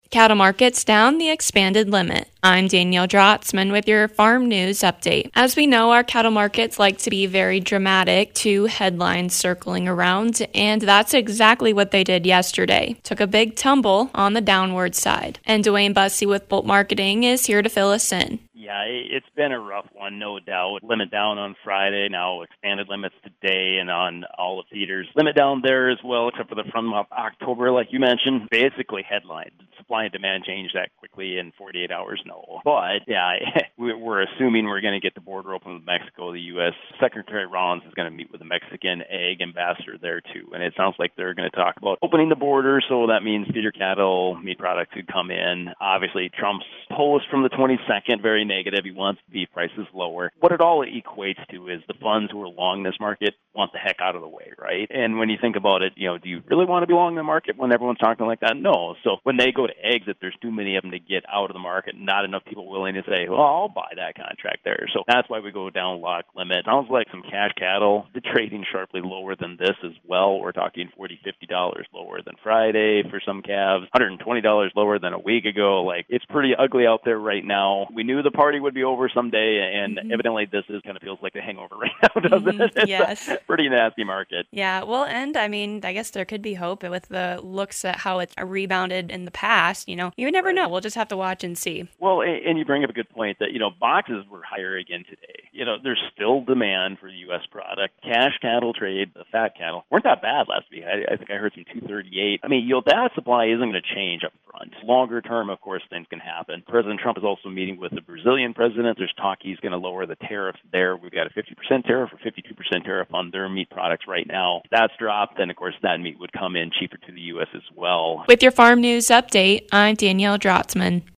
Cattle markets down the expanded limit. I'm Danielle Drotzman with your farm news update. As we know, our cattle markets like to be very dramatic, two headlines circling around, and that's exactly what they did yesterday. Took a big tumble on the downward side. And Dwayne Bussey with Bolt Marketing is here to fill us in. Yeah, it's been a rough one, no doubt. Limit down on Friday, now expanded limits today, and on all the feeders. Limit down there as well, except for the from October, like you mentioned. Basically, headline. Supply and demand change that quickly in 48 hours? No. But, yeah, we're assuming we're going to get the border open with Mexico. The U.S. Secretary Rollins is going to meet with the Mexican ag ambassador there, too. And it sounds like they're going to talk about opening the border, so that means feeder cattle, meat products could come in. Obviously, Trump's post from the 22nd, very negative. He wants beef prices lower. What it all equates to is the funds who are long this market want the heck out of the way, right? And when you think about it, do you really want to be long the market when everyone's talking like that? No. So when they go to exit, there's too many of them to get out of the market, not enough people willing to say, well, I'll buy that contract there. So that's why we go down lock limit. Sounds like some cash cattle, the trading sharply lower than this as well. We're talking $40, $50 lower than Friday for some calves, $120 lower than a week ago. Like, it's pretty ugly out there right now. We knew the party would be over someday, and evidently this is kind of feels like the hangover right now, doesn't it? It's yes. a pretty nasty market. Yeah, well, and I mean, I guess there could be hope with the looks at how it's rebounded in the past. You never know. We'll just have to watch and see. Well, and you bring up a good point that, boxes were higher again today. There's still demand for U.S. product. Cash cattle trade, the fat cattle, weren't that bad last week. I think I heard some 238. I mean, that supply isn't going to change up front. Longer term, of course, things can happen. President Trump is also meeting with the Brazilian president. There's talk he's going to lower the tariffs there. We've got a 50% tariff or 52% tariff on their meat products right now. If that's dropped, then, of course, that meat would come in cheaper to the U.S. as well. With your farm news update, I'm Danielle Drotzman.